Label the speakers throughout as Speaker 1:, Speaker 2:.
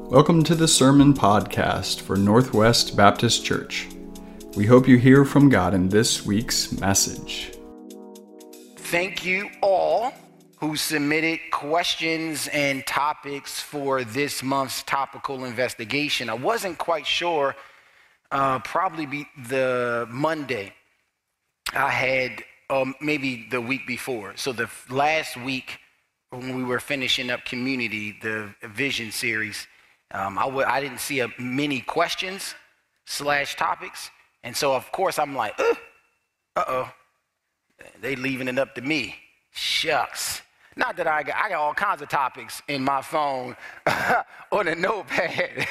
Speaker 1: Welcome to the Sermon Podcast for Northwest Baptist Church. We hope you hear from God in this week's message.
Speaker 2: Thank you all who submitted questions and topics for this month's topical investigation. I wasn't quite sure, probably be the Monday I had, maybe the week before. So the last week when we were finishing up Community, the Vision series, I didn't see many questions / topics. And so, of course, I'm like, uh-oh, they leaving it up to me. Shucks. Not that I got all kinds of topics in my phone on a notepad.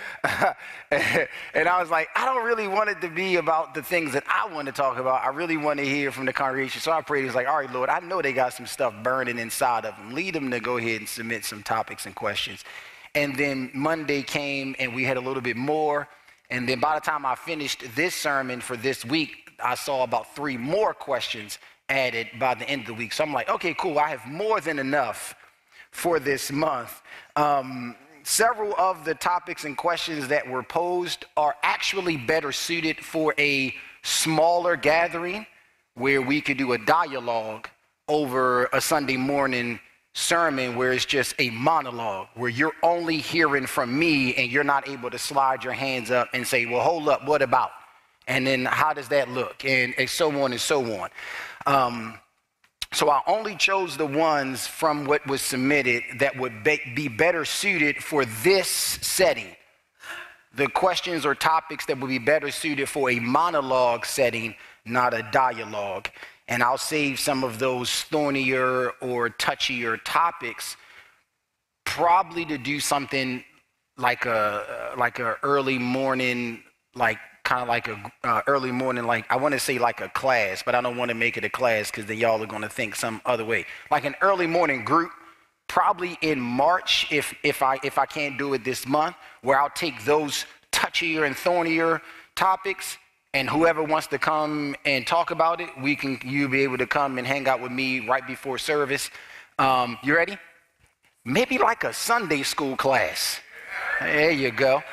Speaker 2: And I was like, I don't really want it to be about the things that I want to talk about. I really want to hear from the congregation. So I prayed. He was like, all right, Lord, I know they got some stuff burning inside of them. Lead them to go ahead and submit some topics and questions. And then Monday came and we had a little bit more. And then by the time I finished this sermon for this week, I saw about 3 more questions added by the end of the week. So I'm like, okay, cool. I have more than enough for this month. Several of the topics and questions that were posed are actually better suited for a smaller gathering where we could do a dialogue over a Sunday morning sermon where it's just a monologue, where you're only hearing from me and you're not able to slide your hands up and say, well, hold up, what about? And then how does that look? And so on and so on. So I only chose the ones from what was submitted that would be better suited for this setting. The questions or topics that would be better suited for a monologue setting, not a dialogue. And I'll save some of those thornier or touchier topics probably to do something like a early morning, like kind of like a early morning, like I want to say like a class, but I don't want to make it a class because then y'all are going to think some other way. Like an early morning group, probably in March if I can't do it this month, where I'll take those touchier and thornier topics. And whoever wants to come and talk about it, you'll be able to come and hang out with me right before service. You ready? Maybe like a Sunday school class. There you go.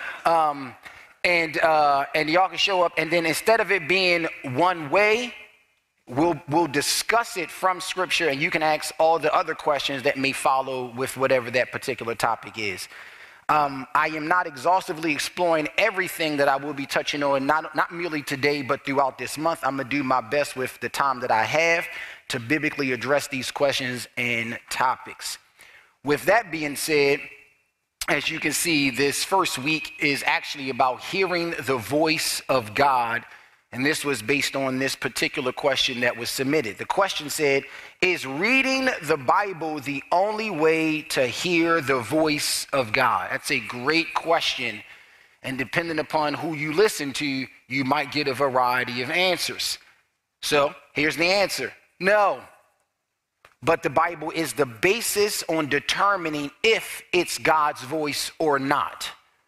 Speaker 2: And y'all can show up. And then instead of it being one way, we'll discuss it from Scripture, and you can ask all the other questions that may follow with whatever that particular topic is. I am not exhaustively exploring everything that I will be touching on, not merely today, but throughout this month. I'm going to do my best with the time that I have to biblically address these questions and topics. With that being said, as you can see, this first week is actually about hearing the voice of God. And this was based on this particular question that was submitted. The question said, is reading the Bible the only way to hear the voice of God? That's a great question. And depending upon who you listen to, you might get a variety of answers. So here's the answer. No. But the Bible is the basis on determining if it's God's voice or not.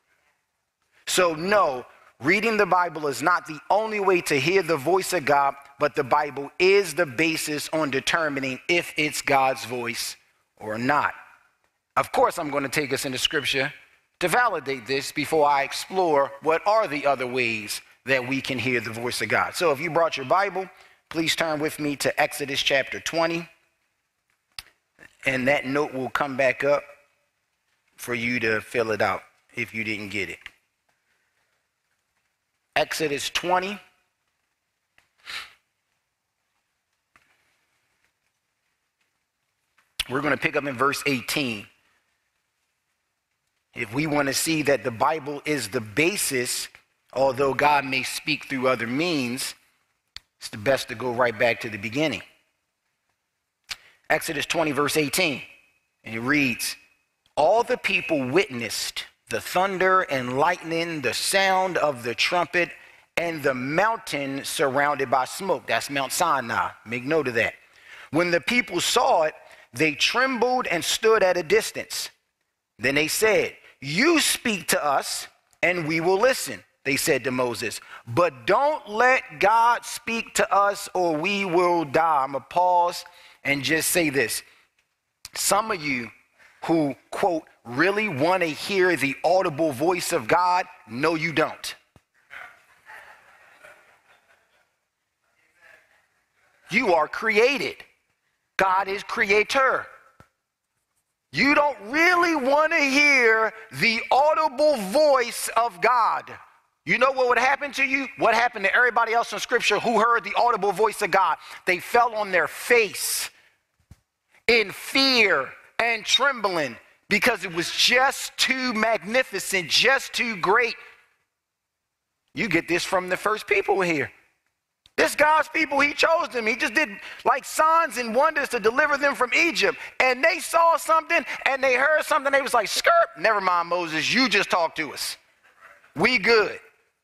Speaker 2: So no. Reading the Bible is not the only way to hear the voice of God, but the Bible is the basis on determining if it's God's voice or not. Of course, I'm going to take us into Scripture to validate this before I explore what are the other ways that we can hear the voice of God. So if you brought your Bible, please turn with me to Exodus chapter 20, and that note will come back up for you to fill it out if you didn't get it. Exodus 20. We're going to pick up in verse 18. If we want to see that the Bible is the basis, although God may speak through other means, it's the best to go right back to the beginning. Exodus 20, verse 18. And it reads, all the people witnessed the thunder and lightning, the sound of the trumpet, and the mountain surrounded by smoke. That's Mount Sinai. Make note of that. When the people saw it, they trembled and stood at a distance. Then they said, you speak to us and we will listen, they said to Moses. But don't let God speak to us or we will die. I'm going to pause and just say this. Some of you who, quote, really want to hear the audible voice of God? No, you don't. You are created. God is creator. You don't really want to hear the audible voice of God. You know what would happen to you? What happened to everybody else in Scripture who heard the audible voice of God? They fell on their face in fear and trembling because it was just too magnificent, just too great. You get this from the first people here. This God's people, he chose them. He just did like signs and wonders to deliver them from Egypt. And they saw something and they heard something. They was like, skirt, never mind, Moses, you just talk to us. We good.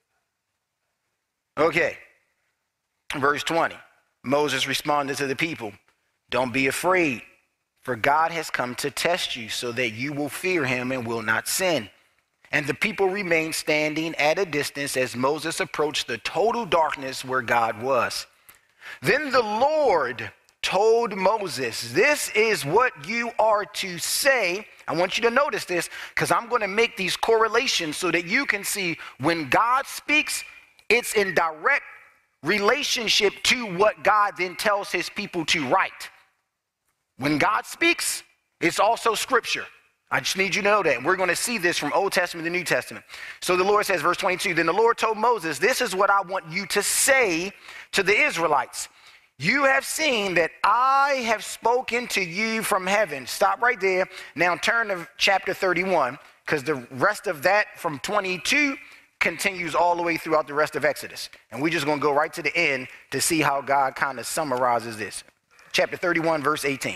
Speaker 2: Okay. Verse 20. Moses responded to the people, don't be afraid, for God has come to test you so that you will fear him and will not sin. And the people remained standing at a distance as Moses approached the total darkness where God was. Then the Lord told Moses, this is what you are to say. I want you to notice this because I'm going to make these correlations so that you can see when God speaks, it's in direct relationship to what God then tells his people to write. When God speaks, it's also scripture. I just need you to know that. We're going to see this from Old Testament to New Testament. So the Lord says, verse 22, then the Lord told Moses, this is what I want you to say to the Israelites. You have seen that I have spoken to you from heaven. Stop right there. Now turn to chapter 31, because the rest of that from 22 continues all the way throughout the rest of Exodus. And we're just going to go right to the end to see how God kind of summarizes this. Chapter 31, verse 18.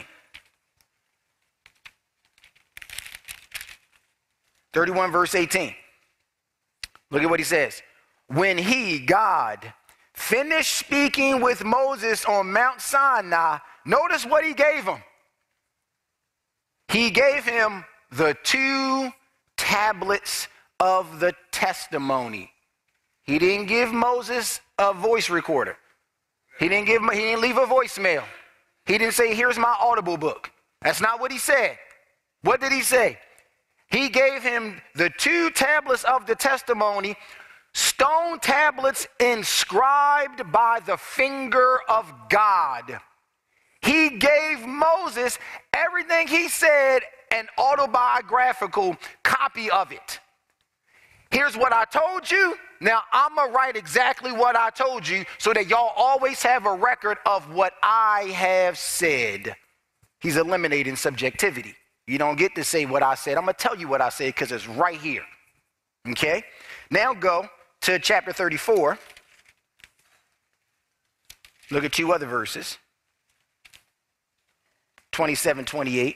Speaker 2: 31 verse 18. Look at what he says. When he, God, finished speaking with Moses on Mount Sinai, notice what he gave him. He gave him the 2 tablets of the testimony. He didn't give Moses a voice recorder. He didn't leave a voicemail. He didn't say, here's my Audible book. That's not what he said. What did he say? He gave him the 2 tablets of the testimony, stone tablets inscribed by the finger of God. He gave Moses everything he said, an autobiographical copy of it. Here's what I told you. Now I'm going to write exactly what I told you so that y'all always have a record of what I have said. He's eliminating subjectivity. You don't get to say what I said. I'm going to tell you what I said because it's right here. Okay? Now go to chapter 34. Look at 2 other verses. 27, 28.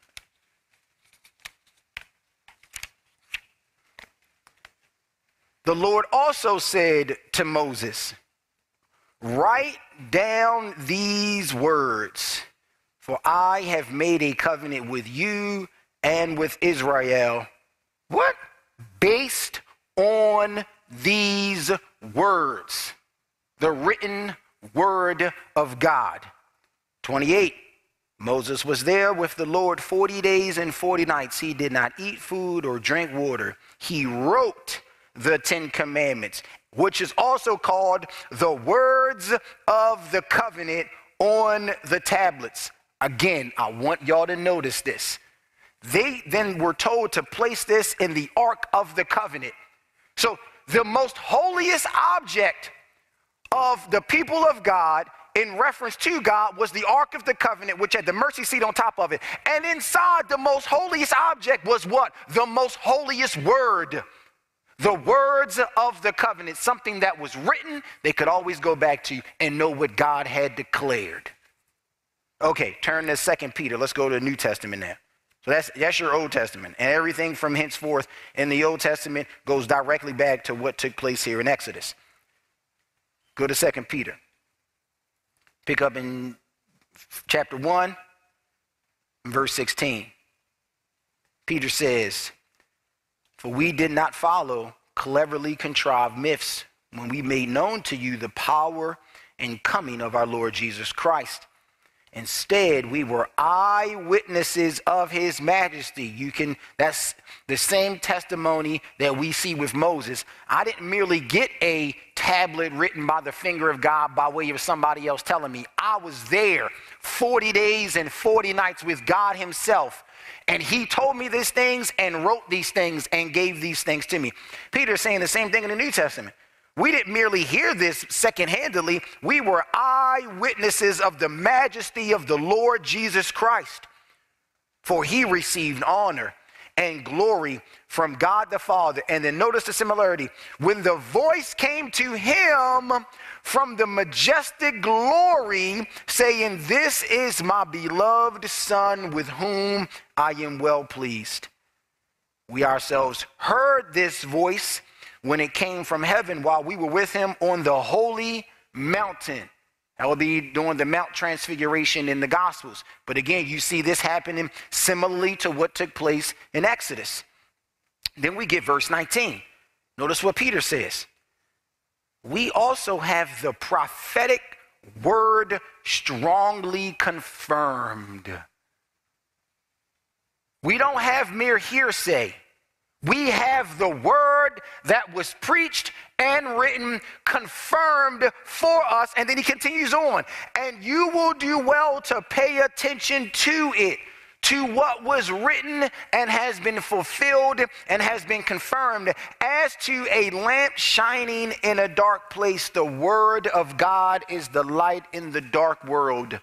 Speaker 2: The Lord also said to Moses, write down these words, for I have made a covenant with you and with Israel. What? Based on these words, the written word of God. 28. Moses was there with the Lord 40 days and 40 nights. He did not eat food or drink water. He wrote the 10 commandments, which is also called the words of the covenant on the tablets. Again, I want y'all to notice this. They then were told to place this in the Ark of the Covenant. So the most holiest object of the people of God in reference to God was the Ark of the Covenant, which had the mercy seat on top of it. And inside the most holiest object was what? The most holiest word. The words of the covenant, something that was written, they could always go back to and know what God had declared. Okay, turn to 2 Peter. Let's go to the New Testament now. So that's your Old Testament. And everything from henceforth in the Old Testament goes directly back to what took place here in Exodus. Go to 2 Peter. Pick up in chapter 1, verse 16. Peter says, for we did not follow cleverly contrived myths when we made known to you the power and coming of our Lord Jesus Christ. Instead, we were eyewitnesses of his majesty. That's the same testimony that we see with Moses. I didn't merely get a tablet written by the finger of God by way of somebody else telling me. I was there 40 days and 40 nights with God himself. And he told me these things and wrote these things and gave these things to me. Peter's saying the same thing in the New Testament. We didn't merely hear this second-handedly. We were eyewitnesses of the majesty of the Lord Jesus Christ. For he received honor and glory from God the Father. And then notice the similarity. When the voice came to him from the majestic glory, saying, "This is my beloved Son, with whom I am well pleased." We ourselves heard this voice when it came from heaven while we were with him on the holy mountain. That will be during the Mount Transfiguration in the Gospels. But again, you see this happening similarly to what took place in Exodus. Then we get verse 19. Notice what Peter says. We also have the prophetic word strongly confirmed. We don't have mere hearsay. We have the word that was preached and written, confirmed for us. And then he continues on. And you will do well to pay attention to it, to what was written and has been fulfilled and has been confirmed. As to a lamp shining in a dark place, the word of God is the light in the dark world,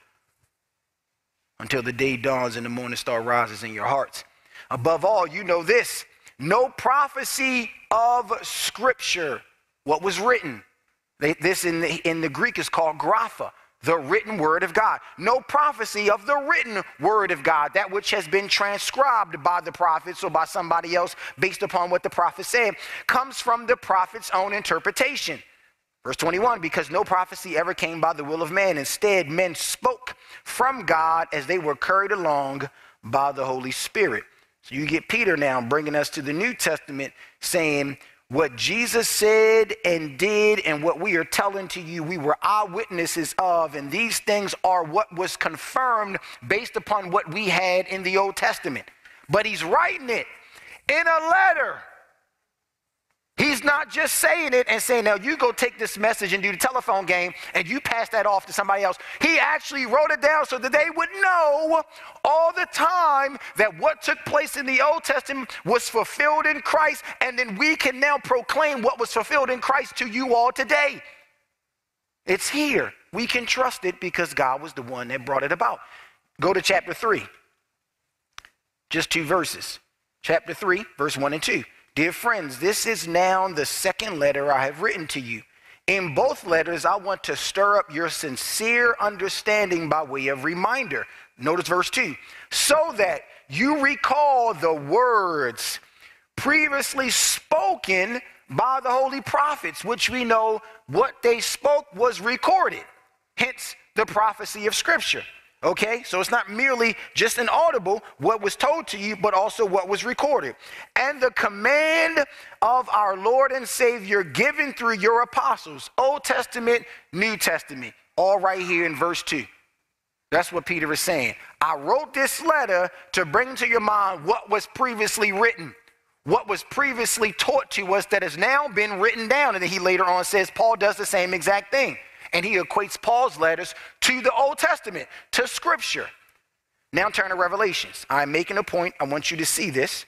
Speaker 2: until the day dawns and the morning star rises in your hearts. Above all, you know this. No prophecy of Scripture, what was written. This in the Greek is called grapha, the written word of God. No prophecy of the written word of God, that which has been transcribed by the prophets or by somebody else based upon what the prophet said, comes from the prophet's own interpretation. Verse 21, because no prophecy ever came by the will of man. Instead, men spoke from God as they were carried along by the Holy Spirit. So you get Peter now bringing us to the New Testament, saying what Jesus said and did and what we are telling to you, we were eyewitnesses of, and these things are what was confirmed based upon what we had in the Old Testament. But he's writing it in a letter. He's not just saying it and saying, now you go take this message and do the telephone game and you pass that off to somebody else. He actually wrote it down so that they would know all the time that what took place in the Old Testament was fulfilled in Christ, and then we can now proclaim what was fulfilled in Christ to you all today. It's here. We can trust it because God was the one that brought it about. Go to chapter 3. Just 2 verses. Chapter 3, verse 1 and 2. Dear friends, this is now the second letter I have written to you. In both letters, I want to stir up your sincere understanding by way of reminder. Notice verse 2. So that you recall the words previously spoken by the holy prophets, which we know what they spoke was recorded. Hence the prophecy of Scripture. Okay, so it's not merely just an audible, what was told to you, but also what was recorded. And the command of our Lord and Savior given through your apostles, Old Testament, New Testament, all right here in verse 2. That's what Peter is saying. I wrote this letter to bring to your mind what was previously written, what was previously taught to us that has now been written down. And then he later on says Paul does the same exact thing. And he equates Paul's letters to the Old Testament, to Scripture. Now turn to Revelations. I'm making a point. I want you to see this.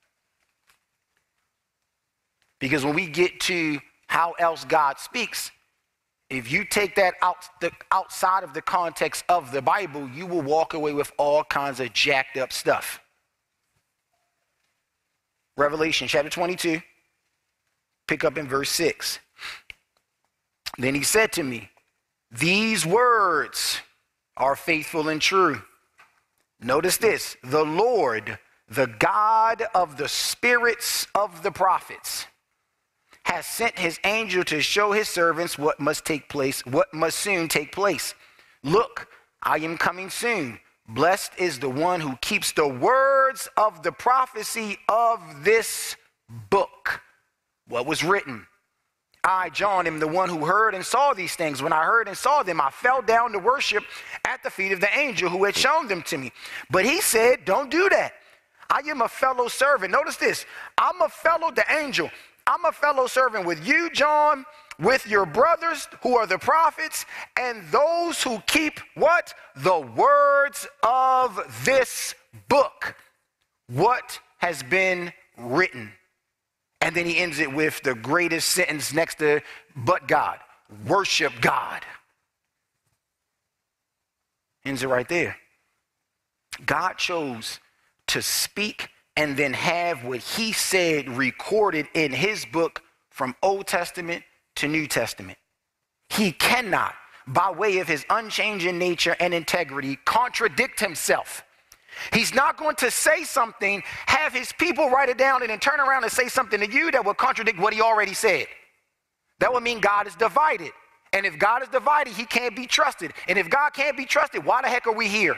Speaker 2: Because when we get to how else God speaks, if you take that outside of the context of the Bible, you will walk away with all kinds of jacked up stuff. Revelation chapter 22, pick up in verse 6. Then he said to me, these words are faithful and true. Notice this, the Lord, the God of the spirits of the prophets, has sent his angel to show his servants what must soon take place. Look, I am coming soon. Blessed is the one who keeps the words of the prophecy of this book. What was written? I, John, am the one who heard and saw these things. When I heard and saw them, I fell down to worship at the feet of the angel who had shown them to me. But he said, don't do that. I am a fellow servant. Notice this. I'm a fellow, the angel. I'm a fellow servant with you, John, with your brothers who are the prophets, and those who keep what? The words of this book. What has been written. And then he ends it with the greatest sentence next to, but God. Worship God. Ends it right there. God chose to speak and then have what he said recorded in his book from Old Testament to New Testament. He cannot, by way of his unchanging nature and integrity, contradict himself. He's not going to say something, have his people write it down, and then turn around and say something to you that will contradict what he already said. That would mean God is divided. And if God is divided, he can't be trusted. And if God can't be trusted, why the heck are we here?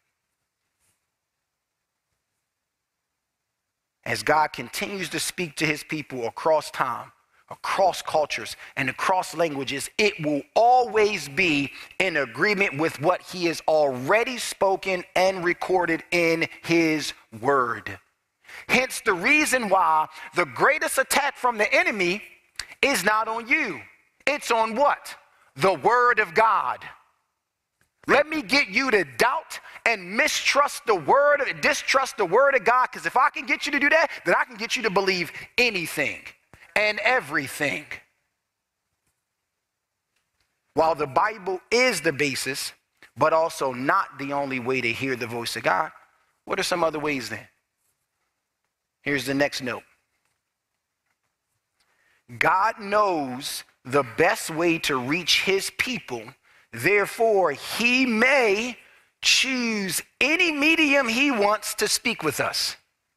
Speaker 2: As God continues to speak to his people across time, across cultures, and across languages, it will always be in agreement with what he has already spoken and recorded in his word. Hence the reason why the greatest attack from the enemy is not on you. It's on what? The word of God. Let me get you to doubt and distrust the word of God, because if I can get you to do that, then I can get you to believe anything and everything. While the Bible is the basis, but also not the only way to hear the voice of God, what are some other ways then? Here's the next note. God knows the best way to reach his people. Therefore, he may choose any medium he wants to speak with us.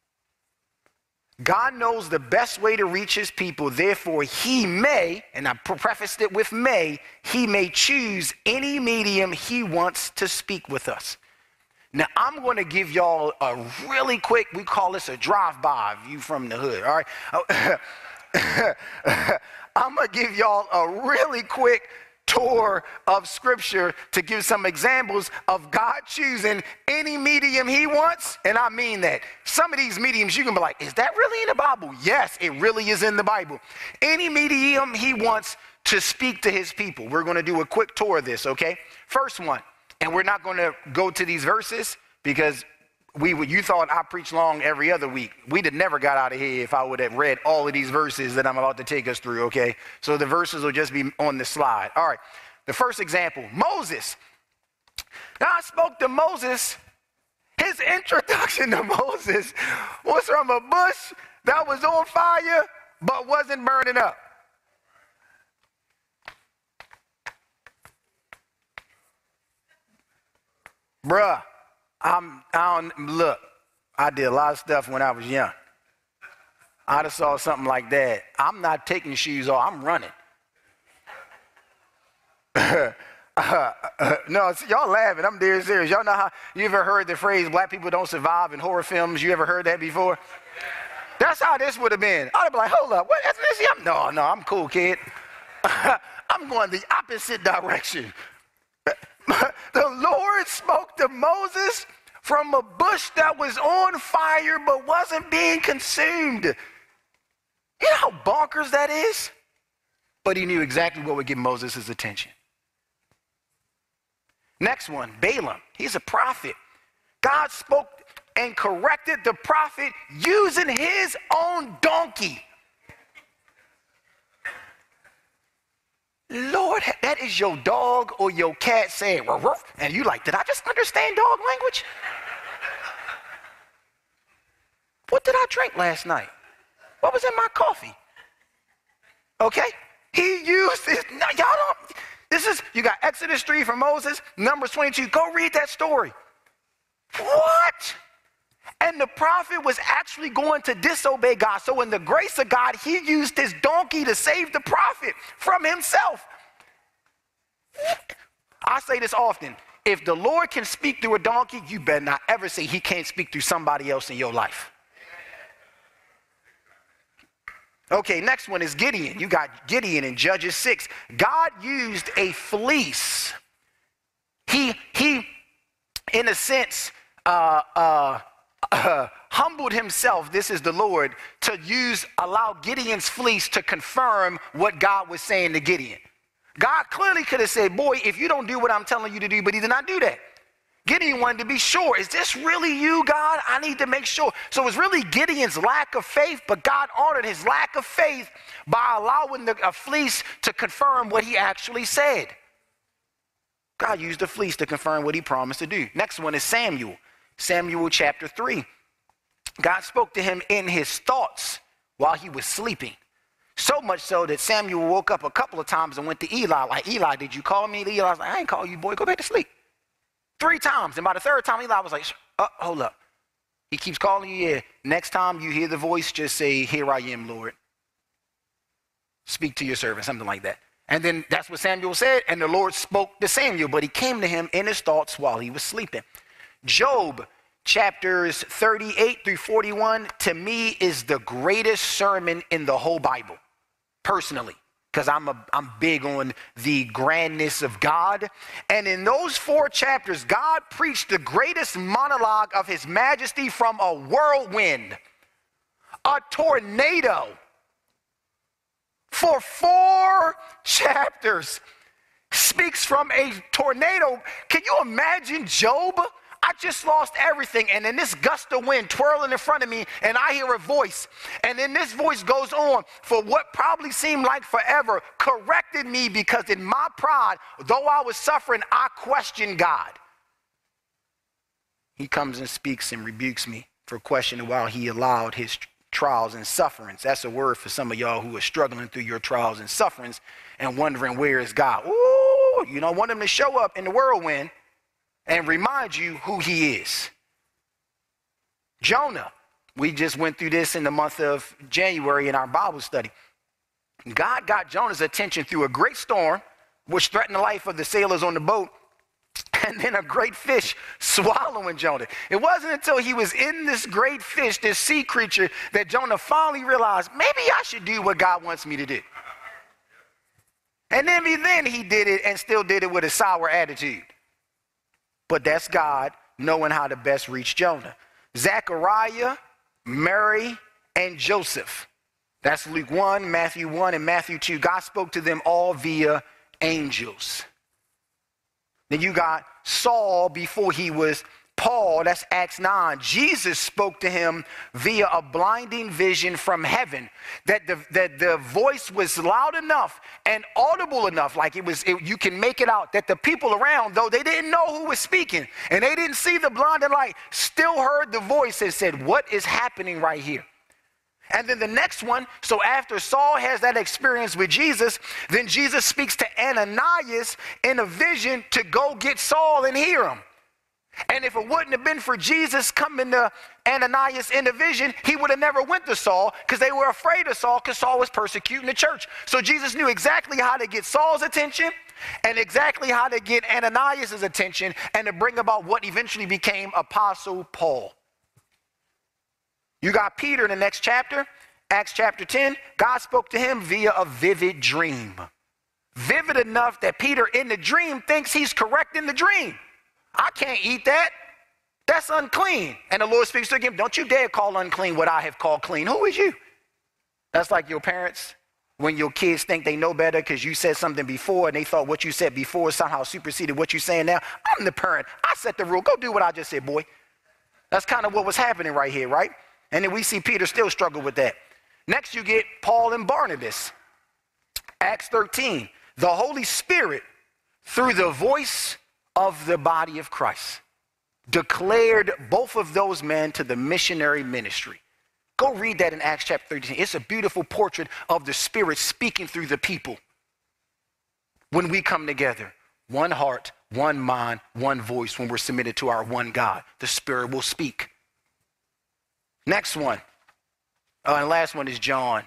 Speaker 2: God knows the best way to reach his people. Therefore, he may, and I prefaced it with may, he may choose any medium he wants to speak with us. Now, I'm going to give y'all a really quick, we call this a drive-by, if you from the hood, all right? I'm going to give y'all a really quick tour of scripture to give some examples of God choosing any medium he wants. And I mean that. Some of these mediums you can be like, is that really in the Bible? Yes, it really is in the Bible. Any medium he wants to speak to his people. We're going to do a quick tour of this, okay? First one, and we're not going to go to these verses because you thought I preach long every other week. We'd have never got out of here if I would have read all of these verses that I'm about to take us through, okay? So the verses will just be on the slide. All right, the first example, Moses. God spoke to Moses. His introduction to Moses was from a bush that was on fire but wasn't burning up. Bruh. Look, I did a lot of stuff when I was young. I just saw something like that. I'm not taking shoes off, I'm running. No, y'all laughing, I'm dead serious. Y'all know how, you ever heard the phrase, black people don't survive in horror films? You ever heard that before? That's how this would have been. I'd be like, hold up, what ethnicity? No, I'm cool, kid. I'm going the opposite direction. The Lord spoke to Moses from a bush that was on fire but wasn't being consumed. You know how bonkers that is? But he knew exactly what would get Moses his attention. Next one, Balaam. He's a prophet. God spoke and corrected the prophet using his own donkey. Lord, that is your dog or your cat saying, ruff, ruff. And you like, did I just understand dog language? What did I drink last night? What was in my coffee? Okay? He used this. No, y'all don't. You got Exodus 3 from Moses, Numbers 22. Go read that story. What? And the prophet was actually going to disobey God. So in the grace of God, he used his donkey to save the prophet from himself. I say this often. If the Lord can speak through a donkey, you better not ever say he can't speak through somebody else in your life. Okay, next one is Gideon. You got Gideon in Judges 6. God used a fleece. He in a sense, humbled himself, this is the Lord, to allow Gideon's fleece to confirm what God was saying to Gideon. God clearly could have said, boy, if you don't do what I'm telling you to do, but he did not do that. Gideon wanted to be sure. Is this really you, God? I need to make sure. So it was really Gideon's lack of faith, but God honored his lack of faith by allowing a fleece to confirm what he actually said. God used the fleece to confirm what he promised to do. Next one is Samuel. Samuel chapter 3. God spoke to him in his thoughts while he was sleeping. So much so that Samuel woke up a couple of times and went to Eli, like, Eli, did you call me? Eli was like, I ain't call you, boy. Go back to sleep. 3 times. And by the 3rd time, Eli was like, hold up. He keeps calling you. Yeah. Next time you hear the voice, just say, here I am, Lord. Speak to your servant, something like that. And then that's what Samuel said. And the Lord spoke to Samuel, but he came to him in his thoughts while he was sleeping. Job chapters 38 through 41, to me, is the greatest sermon in the whole Bible, personally. Because I'm big on the grandness of God. And in those 4 chapters, God preached the greatest monologue of his majesty from a whirlwind, a tornado. For 4 chapters, speaks from a tornado. Can you imagine Job? I just lost everything, and then this gust of wind twirling in front of me, and I hear a voice, and then this voice goes on for what probably seemed like forever, corrected me because in my pride, though I was suffering, I questioned God. He comes and speaks and rebukes me for questioning while he allowed his trials and sufferings. That's a word for some of y'all who are struggling through your trials and sufferings and wondering, where is God? Ooh, you don't want him to show up in the whirlwind and remind you who he is. Jonah, we just went through this in the month of January in our Bible study. God got Jonah's attention through a great storm, which threatened the life of the sailors on the boat, and then a great fish swallowing Jonah. It wasn't until he was in this great fish, this sea creature, that Jonah finally realized, maybe I should do what God wants me to do. And then he did it and still did it with a sour attitude. But that's God knowing how to best reach Jonah. Zechariah, Mary, and Joseph. That's Luke 1, Matthew 1, and Matthew 2. God spoke to them all via angels. Then you got Saul before he was Paul. That's Acts 9. Jesus spoke to him via a blinding vision from heaven. That the voice was loud enough and audible enough, like you can make it out, that the people around, though they didn't know who was speaking and they didn't see the blinding light, still heard the voice and said, what is happening right here? And then the next one, so after Saul has that experience with Jesus, then Jesus speaks to Ananias in a vision to go get Saul and hear him. And if it wouldn't have been for Jesus coming to Ananias in a vision, he would have never went to Saul because they were afraid of Saul because Saul was persecuting the church. So Jesus knew exactly how to get Saul's attention and exactly how to get Ananias' attention and to bring about what eventually became Apostle Paul. You got Peter in the next chapter, Acts chapter 10. God spoke to him via a vivid dream. Vivid enough that Peter in the dream thinks he's correct in the dream. I can't eat that. That's unclean. And the Lord speaks to him, don't you dare call unclean what I have called clean. Who is you? That's like your parents when your kids think they know better because you said something before and they thought what you said before somehow superseded what you're saying now. I'm the parent. I set the rule. Go do what I just said, boy. That's kind of what was happening right here, right? And then we see Peter still struggle with that. Next, you get Paul and Barnabas. Acts 13. The Holy Spirit, through the voice of the body of Christ, declared both of those men to the missionary ministry. Go read that in Acts chapter 13. It's a beautiful portrait of the Spirit speaking through the people. When we come together, one heart, one mind, one voice, when we're submitted to our one God, the Spirit will speak. Next one, and last one is John,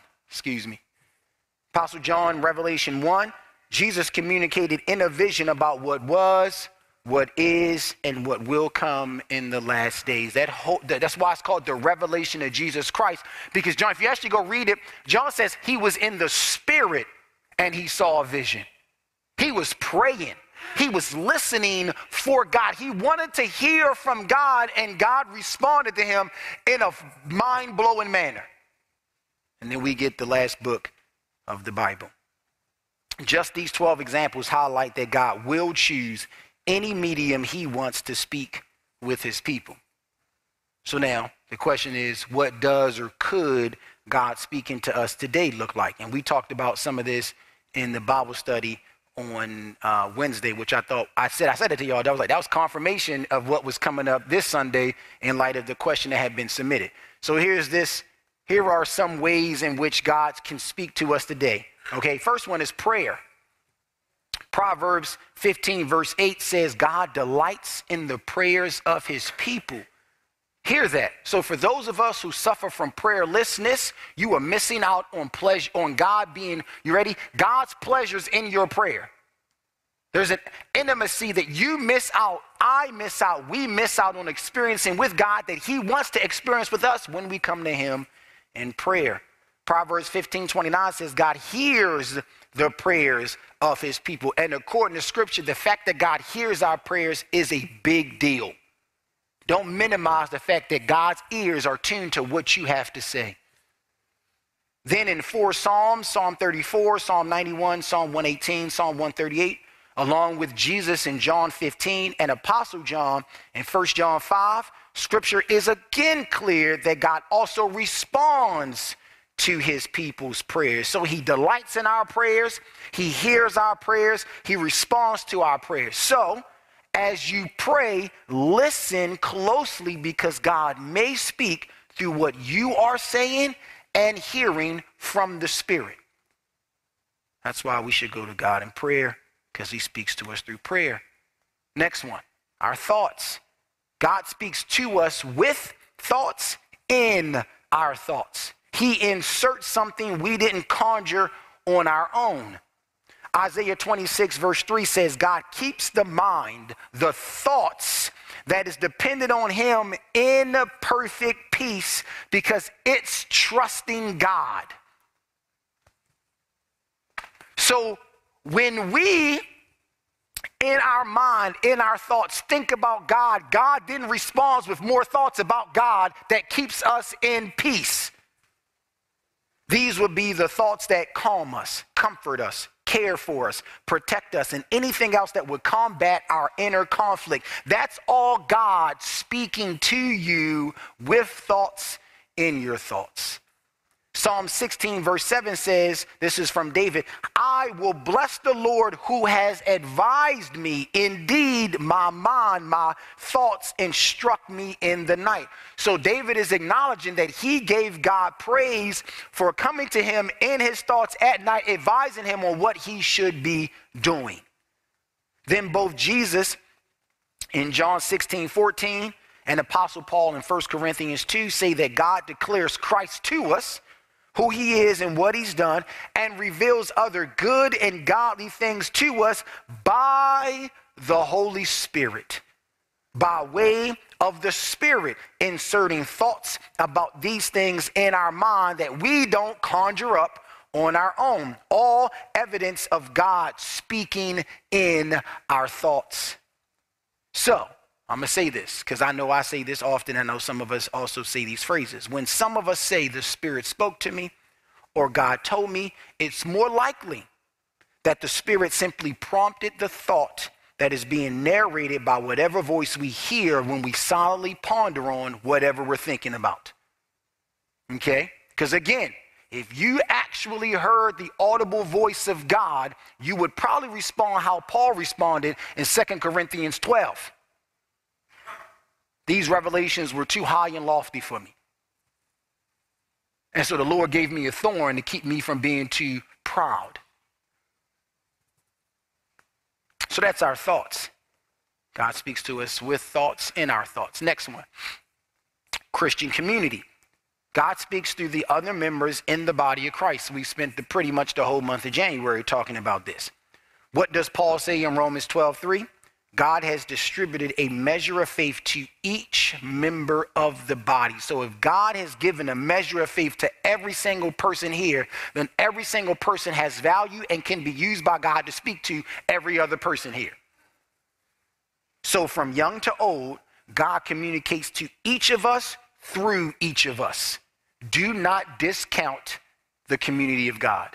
Speaker 2: Apostle John, Revelation 1, Jesus communicated in a vision about what was, what is and what will come in the last days. That's why it's called the revelation of Jesus Christ. Because John, if you actually go read it, John says he was in the spirit and he saw a vision. He was praying. He was listening for God. He wanted to hear from God, and God responded to him in a mind-blowing manner. And then we get the last book of the Bible. Just these 12 examples highlight that God will choose any medium he wants to speak with his people. So now the question is, what does or could God speaking to us today look like? And we talked about some of this in the Bible study on Wednesday, which I said it to y'all. That was confirmation of what was coming up this Sunday in light of the question that had been submitted. So here are some ways in which God can speak to us today. Okay, first one is prayer. Proverbs 15 verse 8 says, God delights in the prayers of his people. Hear that. So for those of us who suffer from prayerlessness, you are missing out on pleasure, on God being, you ready? God's pleasures in your prayer. There's an intimacy that you miss out, I miss out, we miss out on experiencing with God that he wants to experience with us when we come to him in prayer. Proverbs 15:29 says God hears the prayers of his people. And according to scripture, the fact that God hears our prayers is a big deal. Don't minimize the fact that God's ears are tuned to what you have to say. Then in 4 Psalms, Psalm 34, Psalm 91, Psalm 118, Psalm 138, along with Jesus in John 15 and Apostle John in 1 John 5, scripture is again clear that God also responds to his people's prayers. So he delights in our prayers, he hears our prayers, he responds to our prayers. So as you pray, listen closely, because God may speak through what you are saying and hearing from the Spirit. That's why we should go to God in prayer, because he speaks to us through prayer. Next one, our thoughts. God speaks to us with thoughts in our thoughts. He inserts something we didn't conjure on our own. Isaiah 26 verse 3 says, God keeps the mind, the thoughts that is dependent on him in perfect peace, because it's trusting God. So when we, in our mind, in our thoughts, think about God, God then responds with more thoughts about God that keeps us in peace. These would be the thoughts that calm us, comfort us, care for us, protect us, and anything else that would combat our inner conflict. That's all God speaking to you with thoughts in your thoughts. Psalm 16 verse 7 says, this is from David, I will bless the Lord who has advised me. Indeed, my mind, my thoughts instruct me in the night. So David is acknowledging that he gave God praise for coming to him in his thoughts at night, advising him on what he should be doing. Then both Jesus in John 16:14 and Apostle Paul in 1 Corinthians 2 say that God declares Christ to us, who he is and what he's done, and reveals other good and godly things to us by the Holy Spirit, by way of the Spirit inserting thoughts about these things in our mind that we don't conjure up on our own. All evidence of God speaking in our thoughts. So I'm going to say this because I know I say this often. I know some of us also say these phrases. When some of us say the Spirit spoke to me or God told me, it's more likely that the Spirit simply prompted the thought that is being narrated by whatever voice we hear when we solidly ponder on whatever we're thinking about. Okay? Because again, if you actually heard the audible voice of God, you would probably respond how Paul responded in 2 Corinthians 12. These revelations were too high and lofty for me. And so the Lord gave me a thorn to keep me from being too proud. So that's our thoughts. God speaks to us with thoughts in our thoughts. Next one, Christian community. God speaks through the other members in the body of Christ. We spent pretty much the whole month of January talking about this. What does Paul say in Romans 12:3? God has distributed a measure of faith to each member of the body. So if God has given a measure of faith to every single person here, then every single person has value and can be used by God to speak to every other person here. So from young to old, God communicates to each of us through each of us. Do not discount the community of God.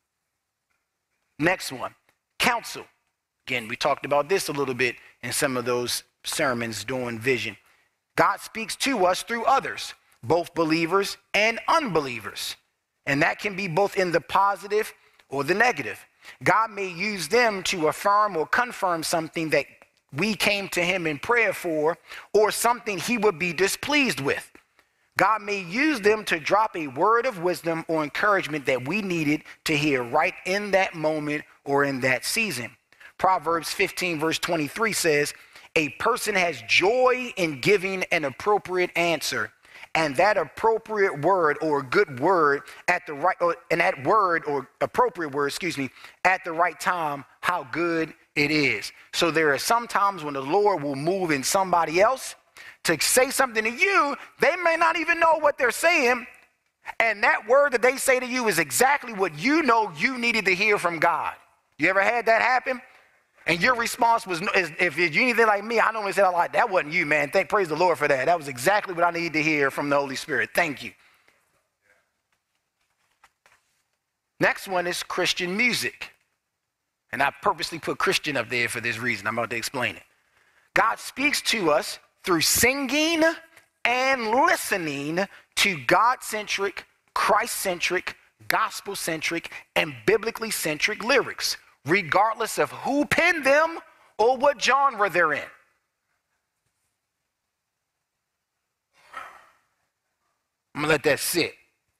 Speaker 2: Next one, counsel. Again, we talked about this a little bit in some of those sermons during Vision. God speaks to us through others, both believers and unbelievers. And that can be both in the positive or the negative. God may use them to affirm or confirm something that we came to him in prayer for, or something he would be displeased with. God may use them to drop a word of wisdom or encouragement that we needed to hear right in that moment or in that season. Proverbs 15 verse 23 says, a person has joy in giving an appropriate answer, and that appropriate word or good word at the right, and that word or appropriate word, at the right time, how good it is. So there are some times when the Lord will move in somebody else to say something to you. They may not even know what they're saying, and that word that they say to you is exactly what you know you needed to hear from God. You ever had that happen? And your response was, if you're anything like me, I normally say, like, that wasn't you, man. Praise the Lord for that. That was exactly what I needed to hear from the Holy Spirit. Thank you. Next one is Christian music. And I purposely put Christian up there for this reason. I'm about to explain it. God speaks to us through singing and listening to God-centric, Christ-centric, gospel-centric, and biblically centric lyrics, regardless of who penned them or what genre they're in. I'm going to let that sit.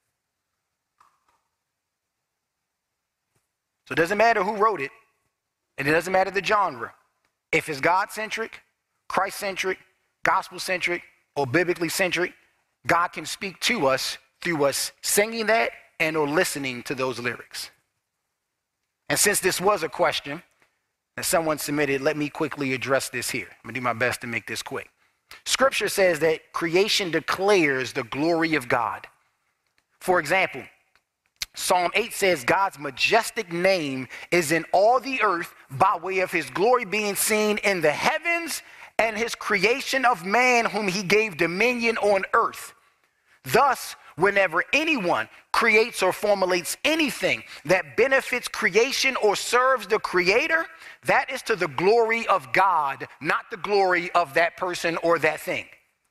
Speaker 2: So it doesn't matter who wrote it, and it doesn't matter the genre. If it's God-centric, Christ-centric, gospel-centric, or biblically centric, God can speak to us through us singing that and or listening to those lyrics. And since this was a question that someone submitted, let me quickly address this here. I'm going to do my best to make this quick. Scripture says that creation declares the glory of God. For example, Psalm 8 says God's majestic name is in all the earth by way of his glory being seen in the heavens and his creation of man whom he gave dominion on earth. Thus, whenever anyone creates or formulates anything that benefits creation or serves the creator, that is to the glory of God, not the glory of that person or that thing.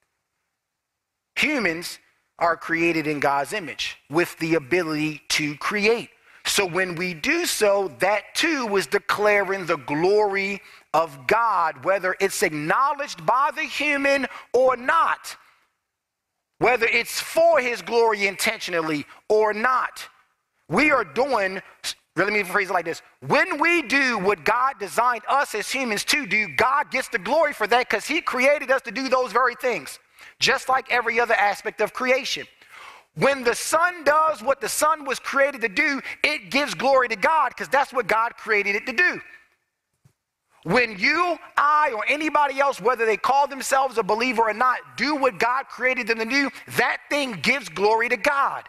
Speaker 2: Humans are created in God's image with the ability to create. So when we do so, that too is declaring the glory of God, whether it's acknowledged by the human or not, whether it's for his glory intentionally or not. We are doing, let me phrase it like this. When we do what God designed us as humans to do, God gets the glory for that because he created us to do those very things, just like every other aspect of creation. When the sun does what the sun was created to do, it gives glory to God because that's what God created it to do. When you, I, or anybody else, whether they call themselves a believer or not, do what God created them to do, that thing gives glory to God.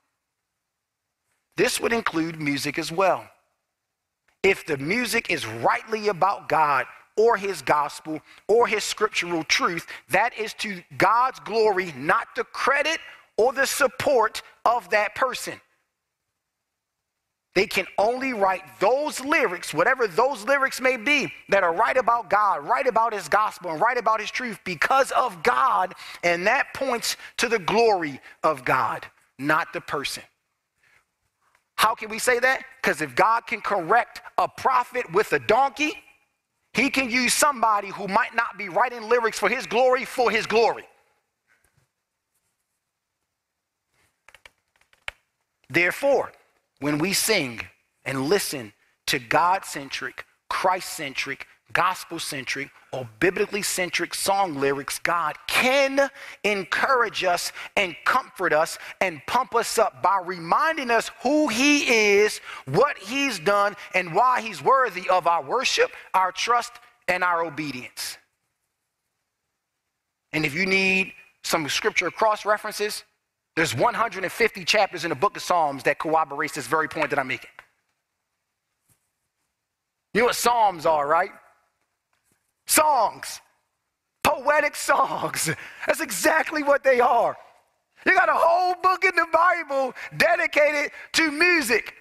Speaker 2: This would include music as well. If the music is rightly about God or his gospel or his scriptural truth, that is to God's glory, not the credit or the support of that person. They can only write those lyrics, whatever those lyrics may be, that are right about God, right about his gospel, and right about his truth because of God, and that points to the glory of God, not the person. How can we say that? Because if God can correct a prophet with a donkey, he can use somebody who might not be writing lyrics for his glory. Therefore, when we sing and listen to God-centric, Christ-centric, gospel-centric, or biblically centric song lyrics, God can encourage us and comfort us and pump us up by reminding us who he is, what he's done, and why he's worthy of our worship, our trust, and our obedience. And if you need some scripture cross references, there's 150 chapters in the book of Psalms that corroborates this very point that I'm making. You know what Psalms are, right? Songs. Poetic songs. That's exactly what they are. You got a whole book in the Bible dedicated to music.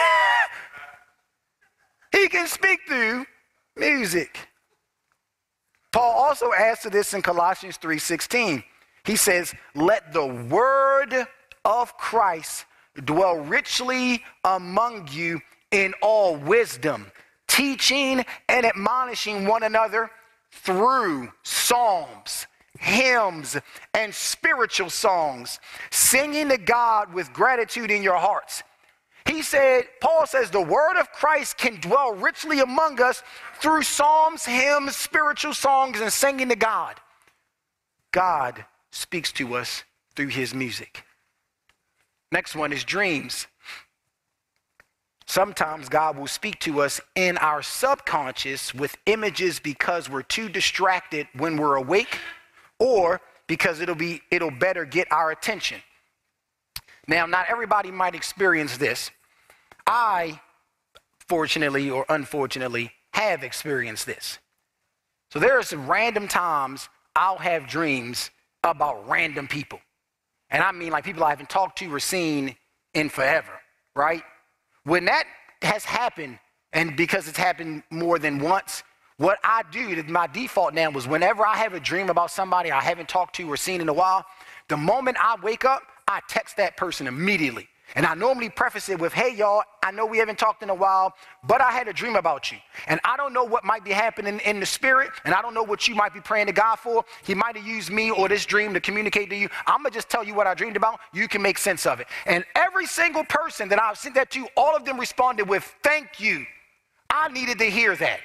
Speaker 2: He can speak through music. Paul also adds to this in Colossians 3:16. He says, let the word of Christ dwell richly among you in all wisdom, teaching and admonishing one another through psalms, hymns, and spiritual songs, singing to God with gratitude in your hearts. Paul says the word of Christ can dwell richly among us through psalms, hymns, spiritual songs, and singing to God. God speaks to us through his music. Next one is dreams. Sometimes God will speak to us in our subconscious with images because we're too distracted when we're awake, or because it'll better get our attention. Now, not everybody might experience this. I, fortunately or unfortunately, have experienced this. So there are some random times I'll have dreams about random people. And I mean like people I haven't talked to or seen in forever, right? When that has happened, and because it's happened more than once, what I do, my default now was whenever I have a dream about somebody I haven't talked to or seen in a while, the moment I wake up, I text that person immediately. And I normally preface it with, hey, y'all, I know we haven't talked in a while, but I had a dream about you. And I don't know what might be happening in the spirit, and I don't know what you might be praying to God for. He might have used me or this dream to communicate to you. I'm going to just tell you what I dreamed about. You can make sense of it. And every single person that I've sent that to, all of them responded with, thank you. I needed to hear that.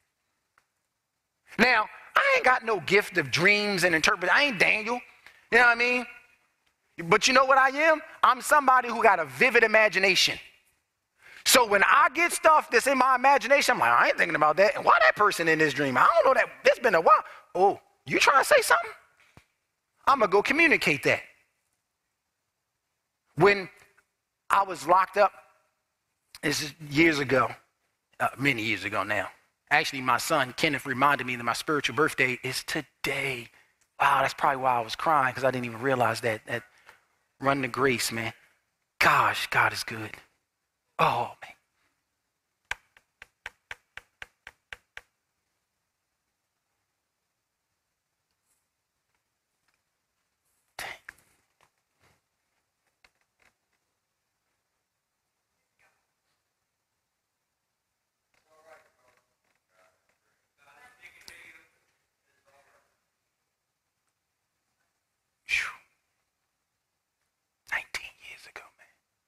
Speaker 2: Now, I ain't got no gift of dreams and interpret. I ain't Daniel. You know what I mean? But you know what I am? I'm somebody who got a vivid imagination. So when I get stuff that's in my imagination, I'm like, I ain't thinking about that. And why that person in this dream? I don't know that. It's been a while. Oh, you trying to say something? I'm going to go communicate that. When I was locked up, this is years ago, many years ago now. Actually, my son, Kenneth, reminded me that my spiritual birthday is today. Wow, that's probably why I was crying, because I didn't even realize that. Run to grace, man. Gosh, God is good. Oh, man. Dang. Whew. 19 years ago, man.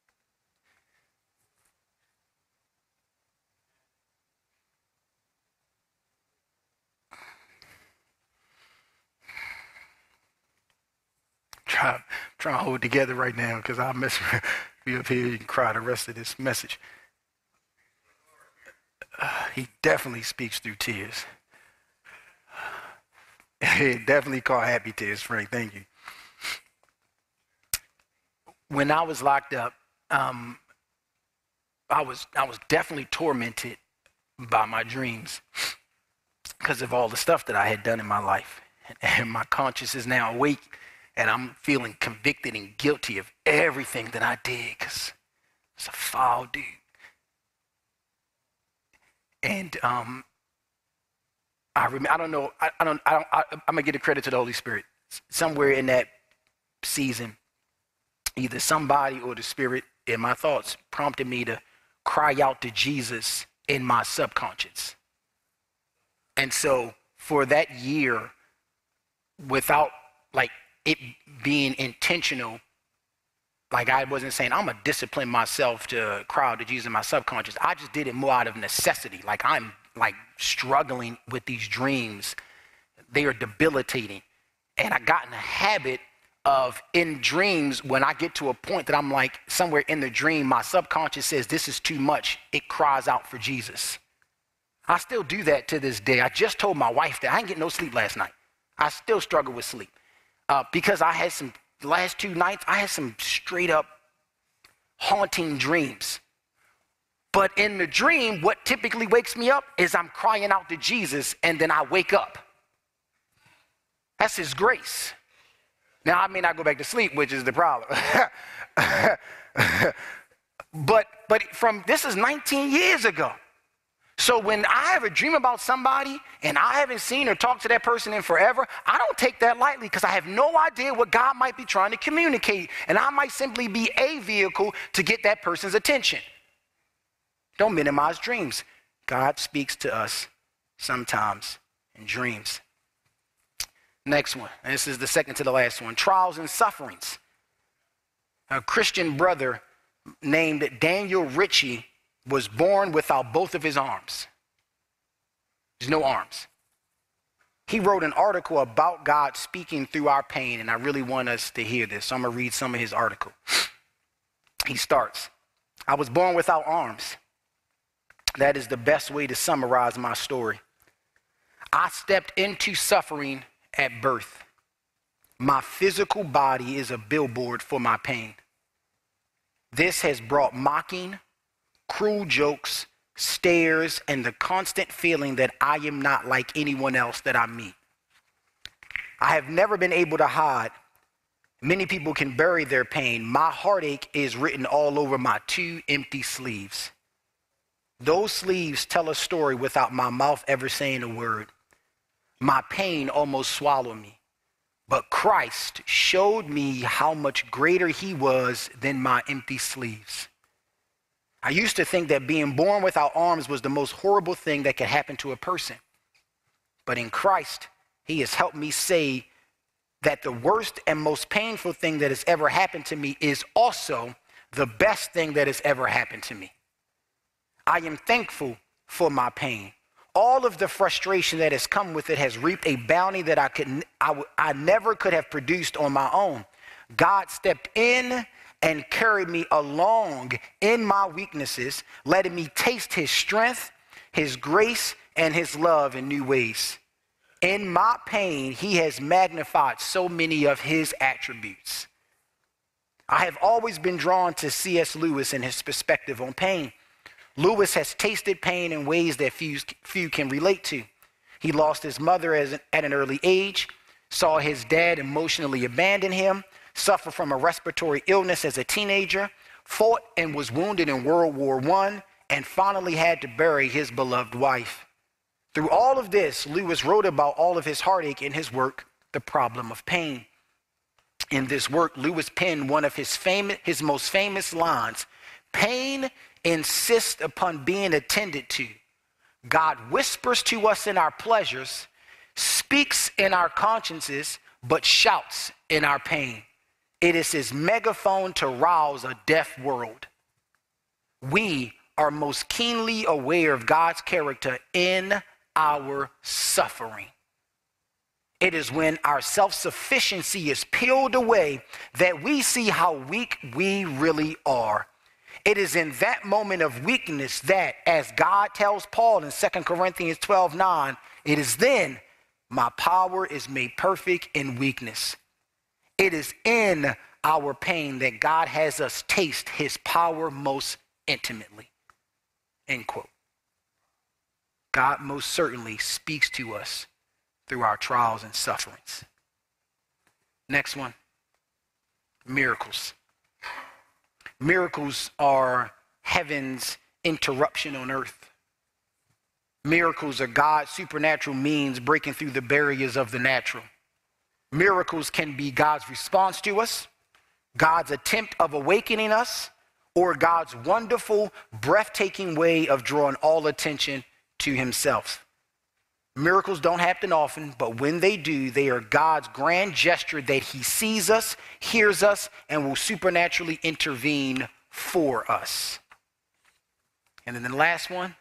Speaker 2: Trying to hold it together right now because I'll be up here and cry the rest of this message. He definitely speaks through tears. He definitely called happy tears, Frank. Thank you. When I was locked up, I was definitely tormented by my dreams because of all the stuff that I had done in my life. And my conscience is now awake, and I'm feeling convicted and guilty of everything that I did because it's a foul dude. And I'm gonna give the credit to the Holy Spirit. Somewhere in that season, either somebody or the Spirit in my thoughts prompted me to cry out to Jesus in my subconscious. And so for that year, without like it being intentional, like I wasn't saying I'm gonna discipline myself to cry out to Jesus in my subconscious. I just did it more out of necessity. Like I'm like struggling with these dreams. They are debilitating. And I got in a habit of, in dreams, when I get to a point that I'm like somewhere in the dream, my subconscious says this is too much. It cries out for Jesus. I still do that to this day. I just told my wife that I didn't get no sleep last night. I still struggle with sleep because the last 2 nights, I had some straight up haunting dreams. But in the dream, what typically wakes me up is I'm crying out to Jesus, and then I wake up. That's his grace. Now, I may not go back to sleep, which is the problem. But this is 19 years ago. So when I have a dream about somebody and I haven't seen or talked to that person in forever, I don't take that lightly because I have no idea what God might be trying to communicate. And I might simply be a vehicle to get that person's attention. Don't minimize dreams. God speaks to us sometimes in dreams. Next one, and this is the second to the last one, trials and sufferings. A Christian brother named Daniel Ritchie was born without both of his arms. There's no arms. He wrote an article about God speaking through our pain, and I really want us to hear this. So I'm going to read some of his article. He starts, I was born without arms. That is the best way to summarize my story. I stepped into suffering at birth. My physical body is a billboard for my pain. This has brought mocking, cruel jokes, stares, and the constant feeling that I am not like anyone else that I meet. I have never been able to hide. Many people can bury their pain. My heartache is written all over my 2 empty sleeves. Those sleeves tell a story without my mouth ever saying a word. My pain almost swallowed me, but Christ showed me how much greater he was than my empty sleeves. I used to think that being born without arms was the most horrible thing that could happen to a person. But in Christ, he has helped me say that the worst and most painful thing that has ever happened to me is also the best thing that has ever happened to me. I am thankful for my pain. All of the frustration that has come with it has reaped a bounty that I never could have produced on my own. God stepped in and carried me along in my weaknesses, letting me taste his strength, his grace, and his love in new ways. In my pain, he has magnified so many of his attributes. I have always been drawn to C.S. Lewis and his perspective on pain. Lewis has tasted pain in ways that few can relate to. He lost his mother at an early age, saw his dad emotionally abandon him, suffered from a respiratory illness as a teenager, fought and was wounded in World War I, and finally had to bury his beloved wife. Through all of this, Lewis wrote about all of his heartache in his work, The Problem of Pain. In this work, Lewis penned one of his most famous lines, "Pain insists upon being attended to. God whispers to us in our pleasures, speaks in our consciences, but shouts in our pain. It is his megaphone to rouse a deaf world." We are most keenly aware of God's character in our suffering. It is when our self-sufficiency is peeled away that we see how weak we really are. It is in that moment of weakness that, as God tells Paul in 2 Corinthians 12:9, it is then my power is made perfect in weakness. It is in our pain that God has us taste his power most intimately. End quote. God most certainly speaks to us through our trials and sufferings. Next one, miracles. Miracles are heaven's interruption on earth. Miracles are God's supernatural means breaking through the barriers of the natural. Miracles can be God's response to us, God's attempt of awakening us, or God's wonderful, breathtaking way of drawing all attention to himself. Miracles don't happen often, but when they do, they are God's grand gesture that he sees us, hears us, and will supernaturally intervene for us. And then the last one,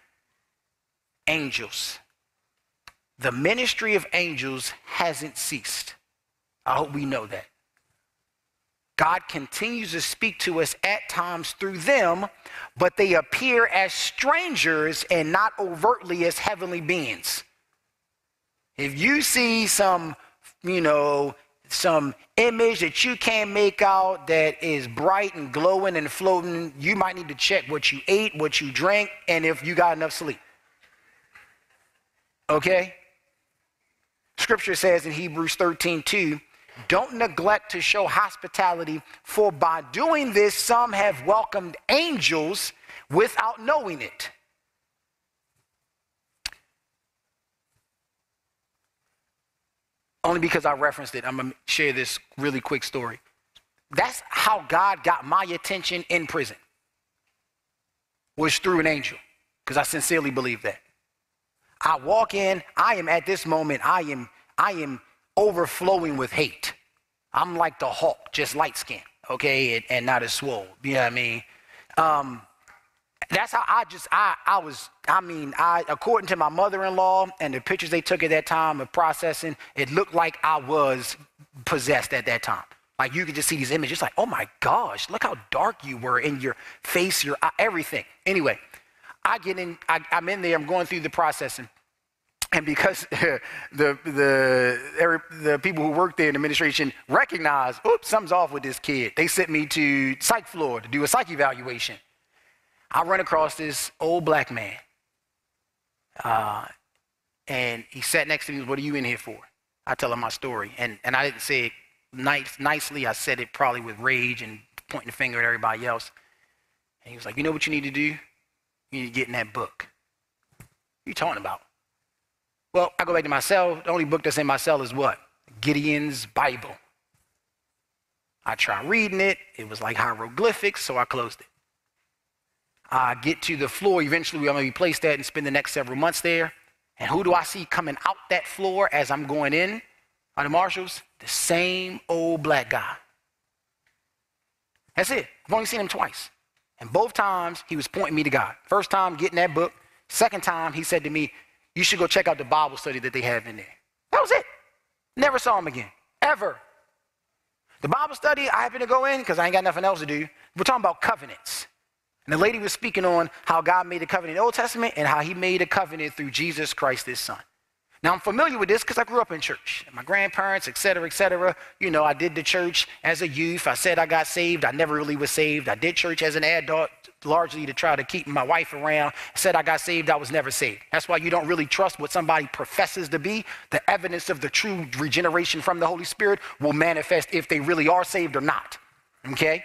Speaker 2: angels. The ministry of angels hasn't ceased. I hope we know that. God continues to speak to us at times through them, but they appear as strangers and not overtly as heavenly beings. If you see some image that you can't make out that is bright and glowing and floating, you might need to check what you ate, what you drank, and if you got enough sleep. Okay? Scripture says in Hebrews 13:2, don't neglect to show hospitality, for by doing this, some have welcomed angels without knowing it. Only because I referenced it, I'm going to share this really quick story. That's how God got my attention in prison, was through an angel, because I sincerely believe that. I walk in, I am at this moment, I am overflowing with hate. I'm like the Hulk, just light skin, okay, and not as swole. You know what I mean? That's how according to my mother-in-law and the pictures they took at that time of processing, it looked like I was possessed at that time. Like you could just see these images, like, oh my gosh, look how dark you were in your face, your eye, everything. Anyway, I'm in there, I'm going through the processing. And because the people who work there in the administration recognize, oops, something's off with this kid, they sent me to psych floor to do a psych evaluation. I run across this old black man, and he sat next to me. What are you in here for? I tell him my story, and I didn't say it nicely. I said it probably with rage and pointing the finger at everybody else. And he was like, you know what you need to do? You need to get in that book. What are you talking about? Well, I go back to my cell. The only book that's in my cell is what? Gideon's Bible. I tried reading it. It was like hieroglyphics, so I closed it. I get to the floor. Eventually, I'm going to be placed at and spend the next several months there. And who do I see coming out that floor as I'm going in on the marshals? The same old black guy. That's it. I've only seen him twice. And both times, he was pointing me to God. First time, getting that book. Second time, he said to me, you should go check out the Bible study that they have in there. That was it. Never saw him again, ever. The Bible study, I happen to go in because I ain't got nothing else to do. We're talking about covenants. And the lady was speaking on how God made a covenant in the Old Testament and how he made a covenant through Jesus Christ, his son. Now, I'm familiar with this because I grew up in church. My grandparents, et cetera, et cetera. You know, I did the church as a youth. I said I got saved. I never really was saved. I did church as an adult, largely to try to keep my wife around. I said I got saved. I was never saved. That's why you don't really trust what somebody professes to be. The evidence of the true regeneration from the Holy Spirit will manifest if they really are saved or not. Okay?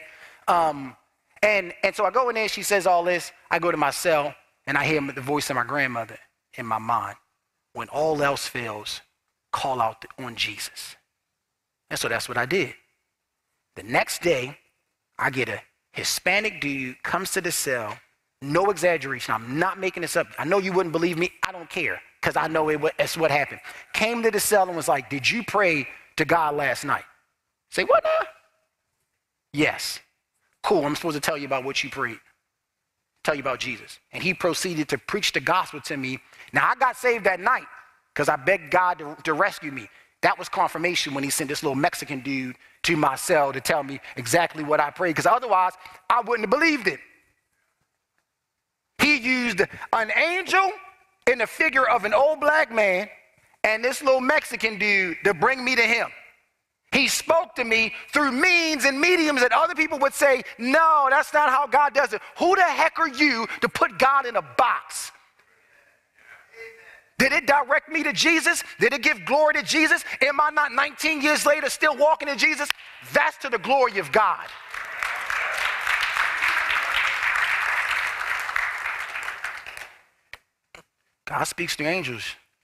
Speaker 2: And so I go in there. She says all this. I go to my cell, and I hear the voice of my grandmother in my mind. When all else fails, call out on Jesus. And so that's what I did. The next day, I get a Hispanic dude, comes to the cell, no exaggeration. I'm not making this up. I know you wouldn't believe me. I don't care because I know it's what happened. Came to the cell and was like, did you pray to God last night? Say, what now? Yes. Cool, I'm supposed to tell you about what you prayed. Tell you about Jesus. And he proceeded to preach the gospel to me. Now, I got saved that night because I begged God to rescue me. That was confirmation when he sent this little Mexican dude to my cell to tell me exactly what I prayed, because otherwise I wouldn't have believed it. He used an angel in the figure of an old black man and this little Mexican dude to bring me to him. He spoke to me through means and mediums that other people would say, no, that's not how God does it. Who the heck are you to put God in a box? Did it direct me to Jesus? Did it give glory to Jesus? Am I not 19 years later still walking in Jesus? That's to the glory of God. God speaks to angels.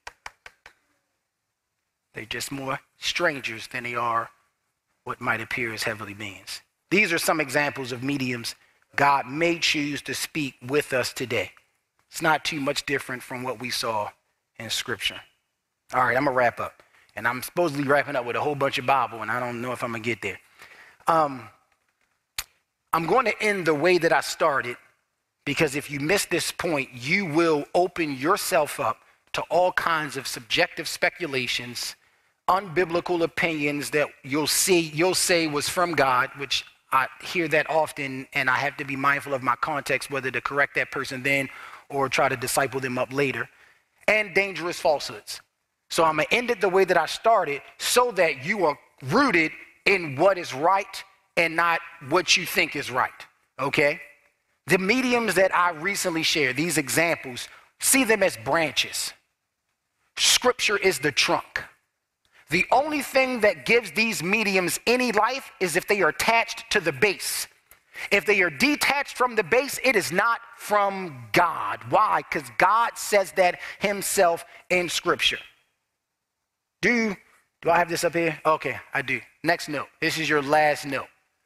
Speaker 2: They're just more strangers than they are what might appear as heavenly beings. These are some examples of mediums God may choose to speak with us today. It's not too much different from what we saw in Scripture. All right, I'm going to wrap up. And I'm supposedly wrapping up with a whole bunch of Bible, and I don't know if I'm going to get there. I'm going to end the way that I started, because if you miss this point, you will open yourself up to all kinds of subjective speculations, unbiblical opinions that you'll say was from God, which I hear that often, and I have to be mindful of my context, whether to correct that person then or try to disciple them up later, and dangerous falsehoods. So I'm going to end it the way that I started so that you are rooted in what is right and not what you think is right, okay? The mediums that I recently shared, these examples, see them as branches. Scripture is the trunk. The only thing that gives these mediums any life is if they are attached to the base. If they are detached from the base, it is not from God. Why? Because God says that himself in Scripture. Do I have this up here? Okay, I do. Next note. This is your last note.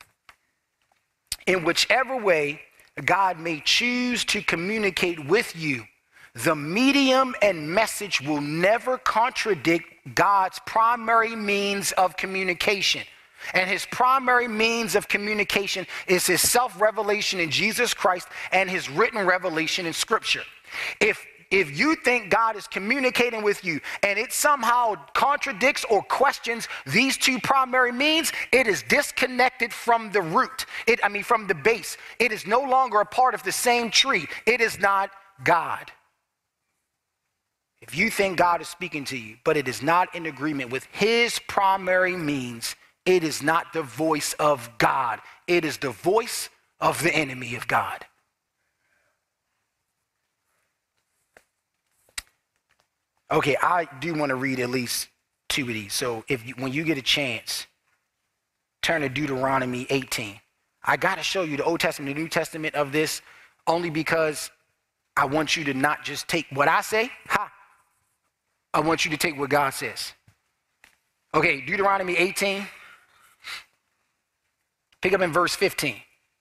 Speaker 2: In whichever way God may choose to communicate with you, the medium and message will never contradict God's primary means of communication. And his primary means of communication is his self-revelation in Jesus Christ and his written revelation in Scripture. If you think God is communicating with you and it somehow contradicts or questions these two primary means, it is disconnected from the root. From the base. It is no longer a part of the same tree. It is not God. If you think God is speaking to you, but it is not in agreement with his primary means, it is not the voice of God. It is the voice of the enemy of God. Okay, I do want to read at least two of these. So when you get a chance, turn to Deuteronomy 18. I got to show you the Old Testament, the New Testament of this, only because I want you to not just take what I say. I want you to take what God says. Okay, Deuteronomy 18. Pick up in verse 15.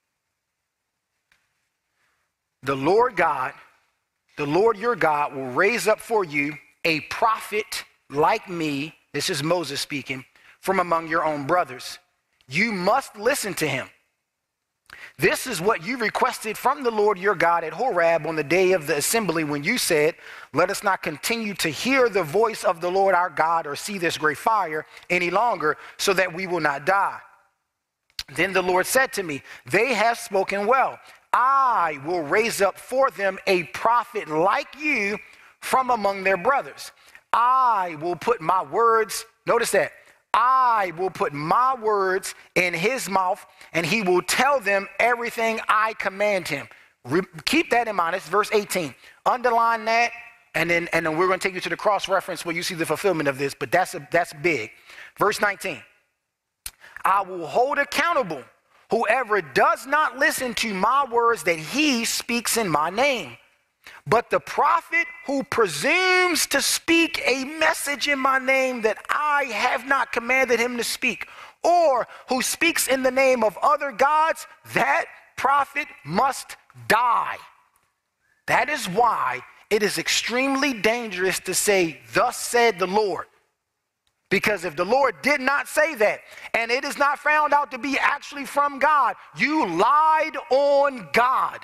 Speaker 2: The Lord your God will raise up for you a prophet like me, this is Moses speaking, from among your own brothers. You must listen to him. This is what you requested from the Lord your God at Horeb on the day of the assembly when you said, let us not continue to hear the voice of the Lord our God or see this great fire any longer so that we will not die. Then the Lord said to me, they have spoken well. I will raise up for them a prophet like you from among their brothers. I will put my words, notice that, I will put my words in his mouth, and he will tell them everything I command him. Keep that in mind. It's verse 18. Underline that, and then we're going to take you to the cross-reference where you see the fulfillment of this, but that's big. Verse 19. I will hold accountable whoever does not listen to my words that he speaks in my name. But the prophet who presumes to speak a message in my name that I have not commanded him to speak, or who speaks in the name of other gods, that prophet must die. That is why it is extremely dangerous to say, thus said the Lord. Because if the Lord did not say that, and it is not found out to be actually from God, you lied on God.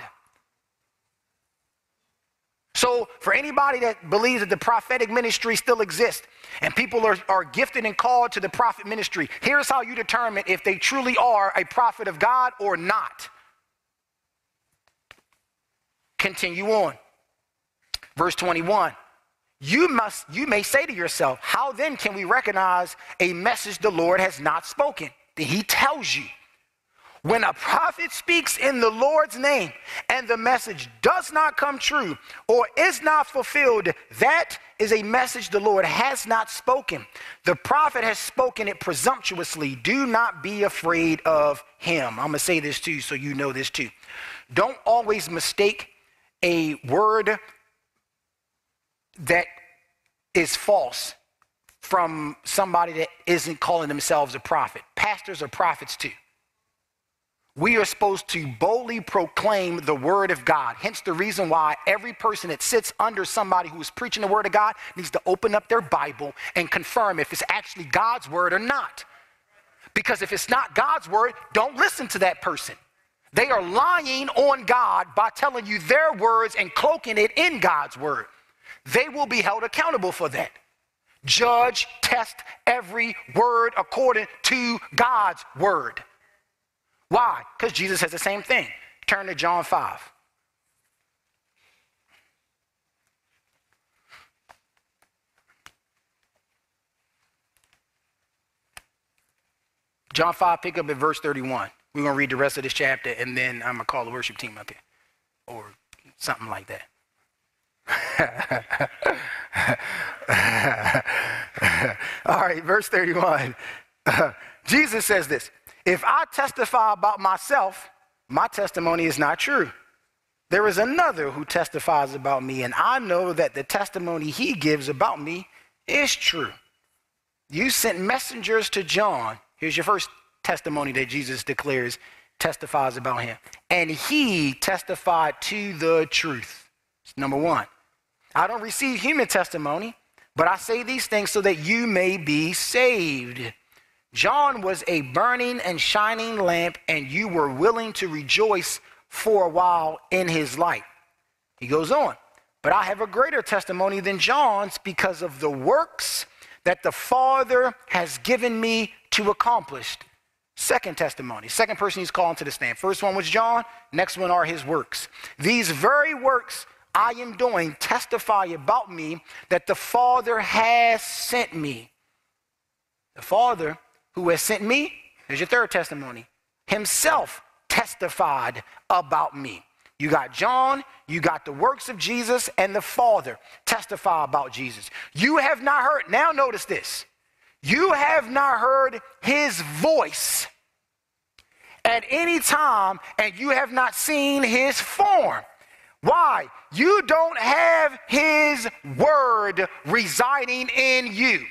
Speaker 2: So for anybody that believes that the prophetic ministry still exists and people are gifted and called to the prophet ministry, here's how you determine if they truly are a prophet of God or not. Continue on. Verse 21. You may say to yourself, how then can we recognize a message the Lord has not spoken? Then he tells you. When a prophet speaks in the Lord's name and the message does not come true or is not fulfilled, that is a message the Lord has not spoken. The prophet has spoken it presumptuously. Do not be afraid of him. I'm going to say this too so you know this too. Don't always mistake a word that is false from somebody that isn't calling themselves a prophet. Pastors are prophets too. We are supposed to boldly proclaim the word of God. Hence the reason why every person that sits under somebody who is preaching the word of God needs to open up their Bible and confirm if it's actually God's word or not. Because if it's not God's word, don't listen to that person. They are lying on God by telling you their words and cloaking it in God's word. They will be held accountable for that. Judge, test every word according to God's word. Why? Because Jesus says the same thing. Turn to John 5. John 5, pick up at verse 31. We're going to read the rest of this chapter, and then I'm going to call the worship team up here. Or something like that. All right, verse 31. Jesus says this: if I testify about myself, my testimony is not true. There is another who testifies about me, and I know that the testimony he gives about me is true. You sent messengers to John. Here's your first testimony that Jesus declares, testifies about him. And he testified to the truth. It's number one. I don't receive human testimony, but I say these things so that you may be saved. John was a burning and shining lamp, and you were willing to rejoice for a while in his light. He goes on, but I have a greater testimony than John's because of the works that the Father has given me to accomplish. Second testimony, second person he's calling to the stand. First one was John, next one are his works. These very works I am doing testify about me that the Father has sent me. The Father who has sent me, here's your third testimony, himself testified about me. You got John, you got the works of Jesus, and the Father testify about Jesus. You have not heard, now notice this, you have not heard his voice at any time, and you have not seen his form. Why? You don't have his word residing in you.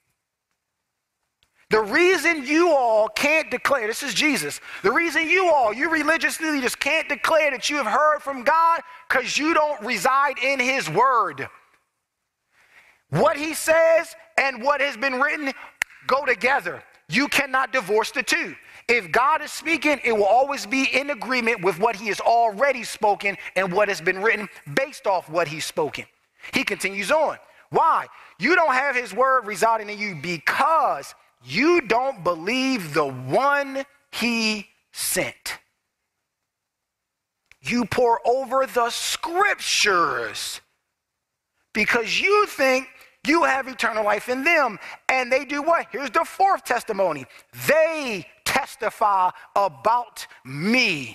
Speaker 2: The reason you all can't declare, this is Jesus, the reason you religious leaders can't declare that you have heard from God, because you don't reside in his word. What he says and what has been written go together. You cannot divorce the two. If God is speaking, it will always be in agreement with what he has already spoken and what has been written based off what he's spoken. He continues on. Why? You don't have his word residing in you because you don't believe the one he sent. You pore over the scriptures because you think you have eternal life in them. And they do what? Here's the fourth testimony. They testify about me.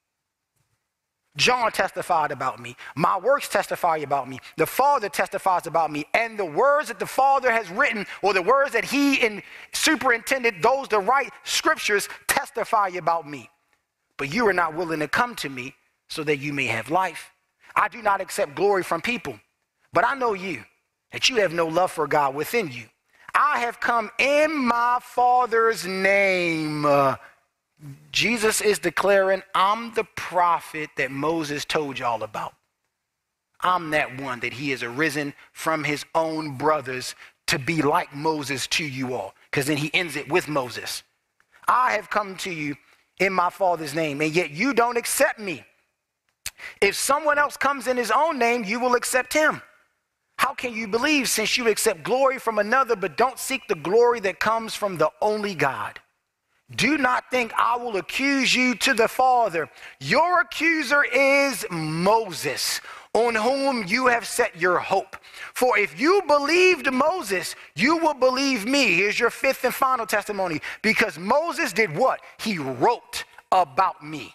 Speaker 2: John testified about me. My works testify about me. The Father testifies about me. And the words that the Father has written, or the words that he superintended those to write scriptures, testify about me. But you are not willing to come to me so that you may have life. I do not accept glory from people, but I know you, that you have no love for God within you. I have come in my Father's name. Jesus is declaring, I'm the prophet that Moses told y'all about. I'm that one that he has arisen from his own brothers to be like Moses to you all. Because then he ends it with Moses. I have come to you in my Father's name, and yet you don't accept me. If someone else comes in his own name, you will accept him. How can you believe since you accept glory from another but don't seek the glory that comes from the only God? Do not think I will accuse you to the Father. Your accuser is Moses, on whom you have set your hope. For if you believed Moses, you will believe me. Here's your fifth and final testimony. Because Moses did what? He wrote about me.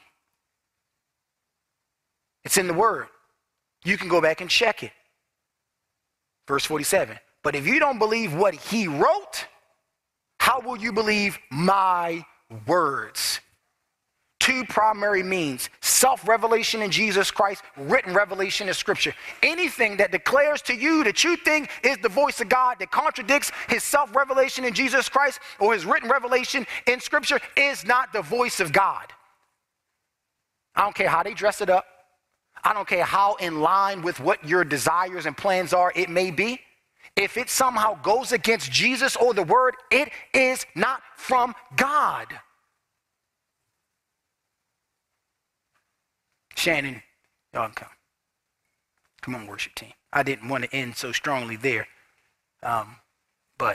Speaker 2: It's in the Word. You can go back and check it. Verse 47. But if you don't believe what he wrote, how will you believe my words? Two primary means: self-revelation in Jesus Christ, written revelation in Scripture. Anything that declares to you that you think is the voice of God that contradicts his self-revelation in Jesus Christ or his written revelation in Scripture is not the voice of God. I don't care how they dress it up. I don't care how in line with what your desires and plans are it may be. If it somehow goes against Jesus or the word, it is not from God. Shannon, y'all can come. Come on, worship team. I didn't want to end so strongly there. but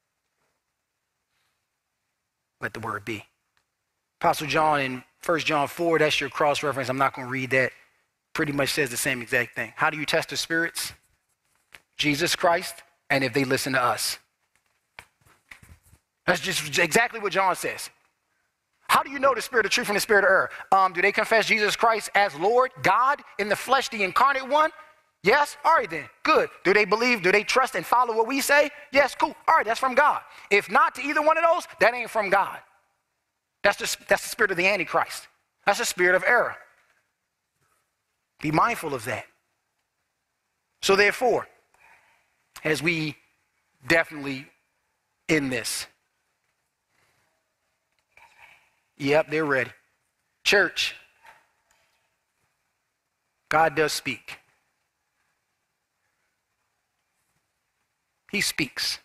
Speaker 2: let the word be. Apostle John in 1 John 4, that's your cross reference. I'm not going to read that. Pretty much says the same exact thing. How do you test the spirits? Jesus Christ, and if they listen to us. That's just exactly what John says. How do you know the spirit of truth from the spirit of error? Do they confess Jesus Christ as Lord, God, in the flesh, the incarnate one? Yes? All right then. Good. Do they believe? Do they trust and follow what we say? Yes. Cool. All right. That's from God. If not to either one of those, that ain't from God. That's the spirit of the Antichrist. That's the spirit of error. Be mindful of that. So therefore, as we definitely end this. Yep, they're ready. Church, God does speak. He speaks.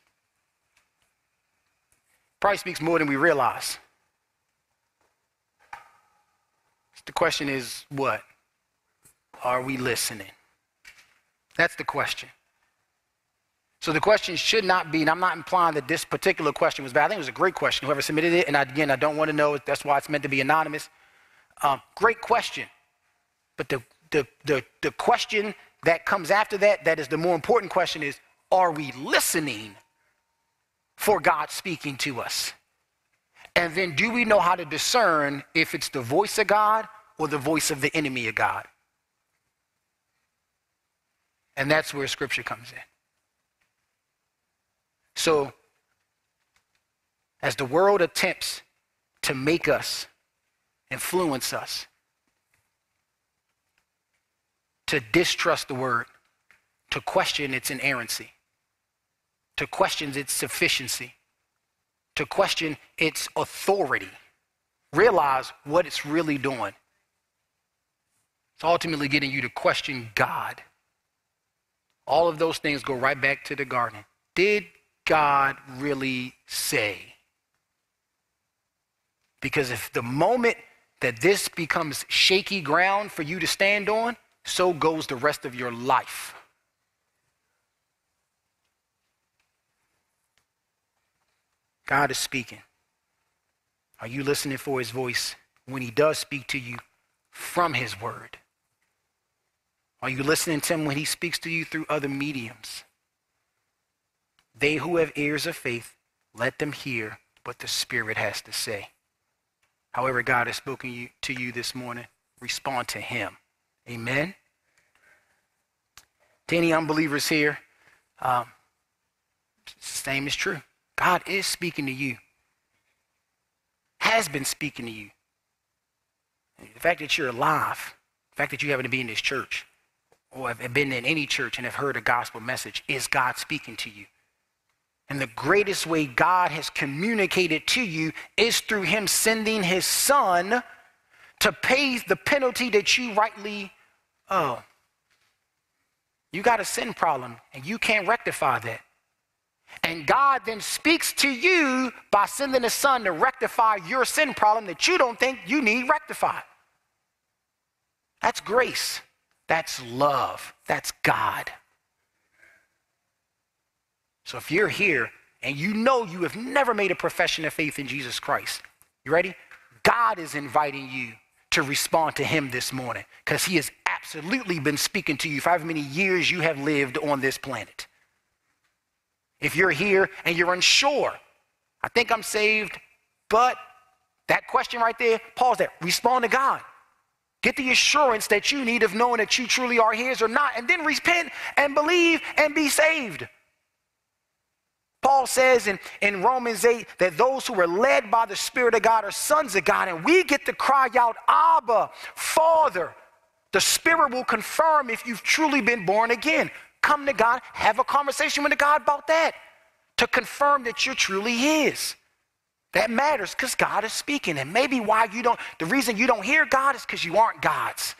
Speaker 2: Probably speaks more than we realize. The question is, what? Are we listening? That's the question. So the question should not be, and I'm not implying that this particular question was bad. I think it was a great question, whoever submitted it. And again, I don't want to know. That's why it's meant to be anonymous. Great question. But the question that comes after that, that is the more important question is, are we listening for God speaking to us? And then do we know how to discern if it's the voice of God or the voice of the enemy of God? And that's where Scripture comes in. So, as the world attempts to make us, influence us, to distrust the word, to question its inerrancy, to question its sufficiency, to question its authority, realize what it's really doing. It's ultimately getting you to question God. All of those things go right back to the garden. Did God really say? Because if the moment that this becomes shaky ground for you to stand on, so goes the rest of your life. God is speaking. Are you listening for his voice when he does speak to you from his word? Are you listening to him when he speaks to you through other mediums? They who have ears of faith, let them hear what the Spirit has to say. However God has spoken to you this morning, respond to him. Amen. To any unbelievers here, same is true. God is speaking to you. Has been speaking to you. The fact that you're alive, the fact that you happen to be in this church, or have been in any church and have heard a gospel message, is God speaking to you. And the greatest way God has communicated to you is through him sending his son to pay the penalty that you rightly owe. You got a sin problem and you can't rectify that. And God then speaks to you by sending his son to rectify your sin problem that you don't think you need rectified. That's grace. That's love. That's God. So if you're here and you know you have never made a profession of faith in Jesus Christ, you ready? God is inviting you to respond to him this morning because he has absolutely been speaking to you for however many years you have lived on this planet. If you're here and you're unsure, I think I'm saved, but that question right there, pause there. Respond to God. Get the assurance that you need of knowing that you truly are his or not, and then repent and believe and be saved. Paul says in Romans 8 that those who are led by the Spirit of God are sons of God, and we get to cry out, Abba, Father. The Spirit will confirm if you've truly been born again. Come to God, have a conversation with God about that to confirm that you're truly his. That matters because God is speaking. And maybe the reason you don't hear God is because you aren't God's.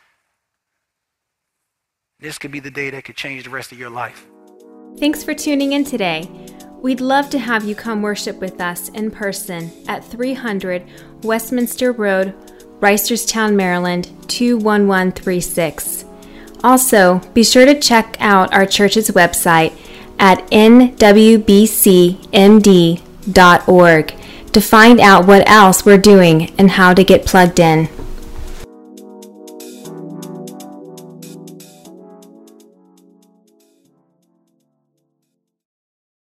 Speaker 2: This could be the day that could change the rest of your life.
Speaker 3: Thanks for tuning in today. We'd love to have you come worship with us in person at 300 Westminster Road, Reisterstown, Maryland, 21136. Also, be sure to check out our church's website at nwbcmd.org to find out what else we're doing and how to get plugged in.